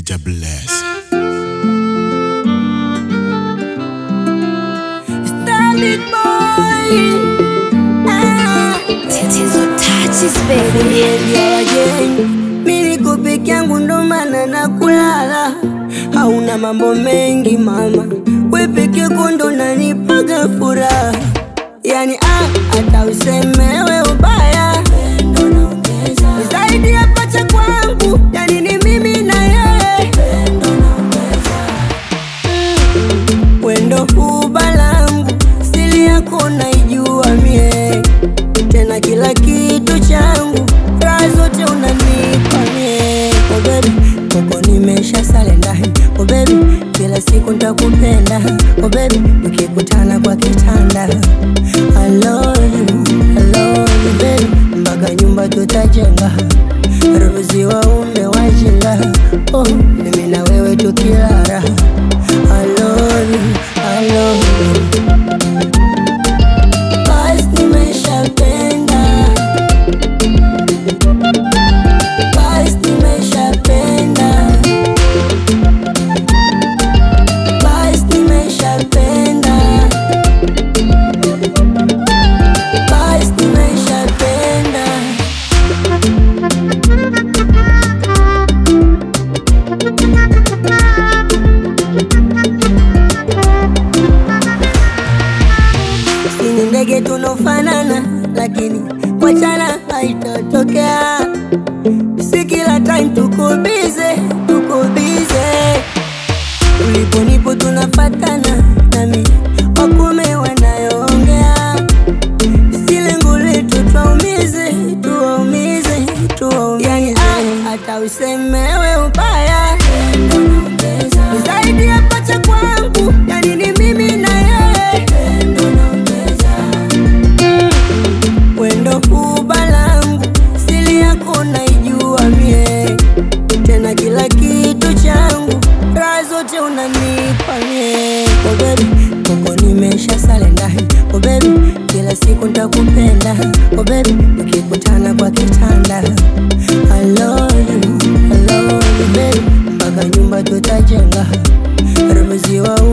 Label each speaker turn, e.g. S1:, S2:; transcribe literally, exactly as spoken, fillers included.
S1: Ija bless.
S2: Starlit boy, ah,
S3: Tatizo touches baby.
S2: mimi niko peke yangu ndo maana nakulala. Hauna mambo mengi mama, wewe peke yako ndo unanipaga furaha. Yani ah, hata useme wewe ubaya ndo naongeza zaidi ya pacha kwangu. Yani ni mimi na yeye ndo naongeza mm. Wendo huba langu siri yako naijua mie, tena kila kitu changu raha zote unanipa mie. Oh baby, koko nimesha salenda. Oh baby, kila siku nitakupenda. Oh baby, tukikutana kwa kitanda I love you, I love you baby, mpaka nyumba tutajenga, ruzi waume wajinga. Oh, mimi na wewe tukilala I love you, I love you. Basi nimeshapenda, basi nimeshapenda, basi nimeshapenda, basi nimeshapenda. Sini ndege tunofanana, lakini wachana haitotokea. Si kila time tuko busy, tuko busy. Ulipo nipo tunafatana, nami wakume wanayoongea. Si lengo letu tuwaumize, tuwaumize, tuwaumize. Yani ah, hata useme wewe ubaya ndo naongeza zaidi ya pacha kwangu. Yani ni mimi na yeye ndo naongeza mm. Wendo huba langu siri yako naijua mie, tena kila kitu changu raha zote unanipa mie. Oh baby, koko nimesha salenda. Oh baby, kila siku nitakupenda. Oh baby, tukikutana kwa kitanda I love you, I love you baby, mpaka nyumba tutajenga, ruzi wa